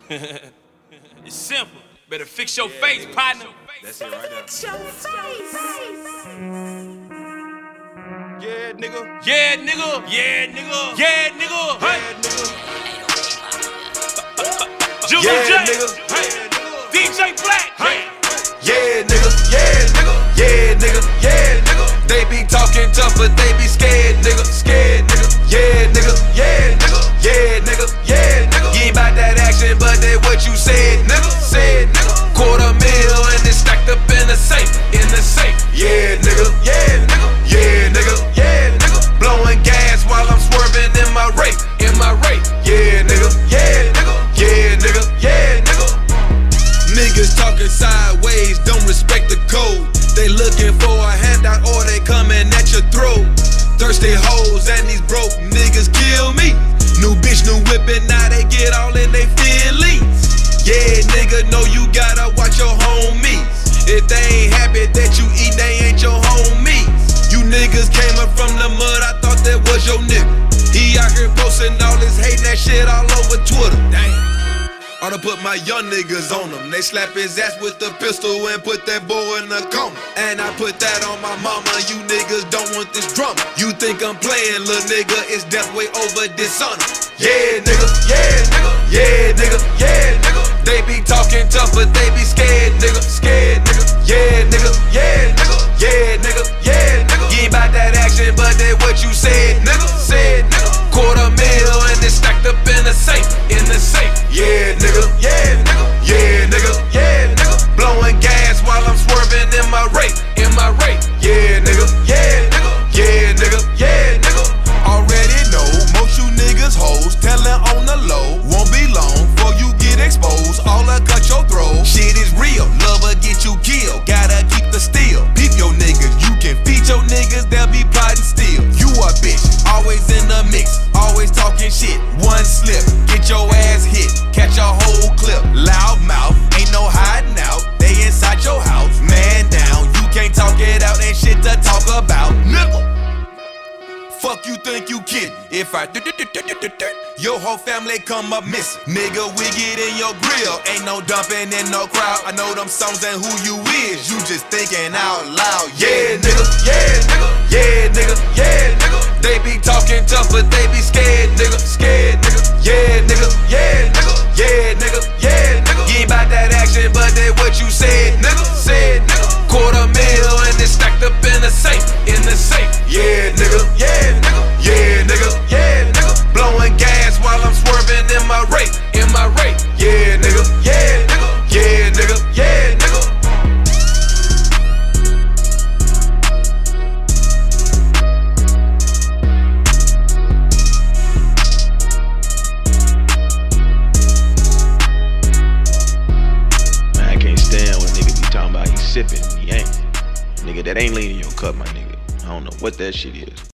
It's simple. Better fix your face, partner. That's it right there. Fix your face. Yeah, nigga. Yeah, nigga. Yeah, nigga. Yeah, nigga. Hey, Junior Yeah, J. nigga. Hey, DJ Black. Hey. Yeah, nigga. Yeah, nigga. Yeah, nigga. Yeah, nigga. They be talking tough, but they be scared, nigga. Scared, nigga. Yeah, nigga. Yeah, nigga. Yeah, nigga. Yeah, nigga. You ain't bout that action, but that what you said, nigga. Said, nigga. $250,000 and it's stacked up in the safe. In the safe. Yeah, nigga. Yeah, nigga. Yeah, nigga. Yeah, nigga. Blowing gas while I'm swerving in my rape. In my rape. Yeah, nigga. Yeah, nigga. Yeah, nigga. Yeah, nigga. Niggas talking sideways, don't respect the code. They looking for a handout or they coming at your throat. Thirsty hoes and these broke niggas kill me. New bitch, new whippin', now they get all in they feelings. Yeah, nigga, know you gotta watch your homies. If they ain't happy that you eat, they ain't your homies. You niggas came up from the mud, I thought that was your nigga. He out here posting all this hate, that shit all over Twitter. Damn. Oughta put my young niggas on him. They slap his ass with the pistol and put that boy in a coma. And I put that on my mama. You niggas don't want this drama. You think I'm playing, little nigga? It's death way over dishonor. Yeah, nigga. Yeah, nigga. Yeah, nigga. Yeah, nigga. They be talking tough, but they be scared, nigga. Scared, nigga. Yeah, nigga. Yeah, nigga. Yeah, nigga. Yeah, nigga. You ain't bout that action, but that what you said, nigga. Said, nigga. $250,000 and it's stacked up in the safe. In the safe. Yeah, nigga. Yeah, nigga. Yeah, nigga. Yeah, nigga. Blowing gas while I'm swerving in my rape. In my rape. Yeah, nigga. Yeah, nigga. Yeah, nigga. Yeah, nigga. Already know most you niggas hoes telling on the low. Won't be long before you get exposed. All I cut your throat. Shit is real. Lover get you killed. Gotta keep the steel. Peep your niggas. You can feed your niggas. They'll be plotting still. You a bitch. Always in the mix. Always talking shit. One slip. Get your ass hit. Catch a whole clip. Loud mouth. Ain't no hiding out. They inside your house. Man down. You can't talk it out. Ain't shit to talk about. Nigga. Fuck you think you kidding? If I your whole family come up missing. Nigga, we get in your grill. Ain't no dumping in no crowd. I know them songs and who you is. You just thinking out loud. Yeah, nigga. Yeah, nigga. Yeah, nigga. Yeah, nigga. They be talking tough, but they be scared, nigga. Scared, nigga. Yeah, nigga. Yeah, nigga. Yeah, nigga. Yeah, nigga. You ain't bout that action, but that what you said, nigga. Said, nigga. $250,000 and it's stacked up in the safe. In the safe. Yeah, nigga. Yeah, nigga. Yeah, nigga. Yeah, nigga. Blowing gas while I'm swerving in my rape. In my rape. Yeah, nigga. Yeah, nigga. Yeah, nigga. Yeah, nigga. Man, I can't stand when niggas be talking about he sipping and he ain't. Nigga, that ain't lean in your cup, my nigga. I don't know what that shit is.